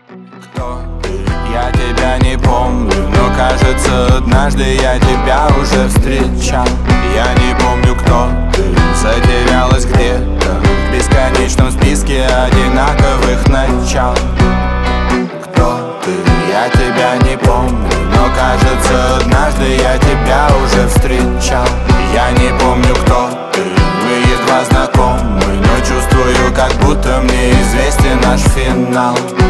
Кто ты? Я тебя не помню, но кажется, однажды я тебя уже встречал. Я не помню, кто ты, затерялась где-то в бесконечном списке одинаковых начал. Кто ты? Я тебя не помню, но кажется, однажды я тебя уже встречал. Я не помню, кто ты, мы едва знакомы, но чувствую, как будто мне известен наш финал.